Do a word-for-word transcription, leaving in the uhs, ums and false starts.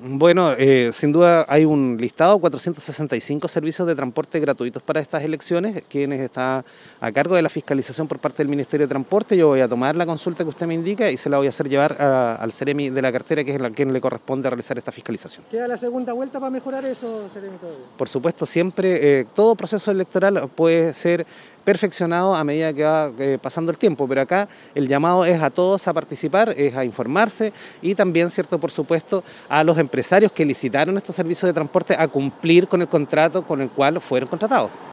Bueno, eh, sin duda hay un listado, cuatrocientos sesenta y cinco servicios de transporte gratuitos para estas elecciones, quienes está a cargo de la fiscalización por parte del Ministerio de Transporte. Yo voy a tomar la consulta que usted me indica y se la voy a hacer llevar a- al Ceremi de la cartera, que es a quien le corresponde realizar esta fiscalización. ¿Queda la segunda vuelta para mejorar eso, Seremi, todavía? Por supuesto, siempre eh, todo proceso electoral puede ser perfeccionado a medida que va eh, pasando el tiempo, pero acá el llamado es a todos a participar, es a informarse y también, cierto, por supuesto, a los empresarios que licitaron estos servicios de transporte a cumplir con el contrato con el cual fueron contratados.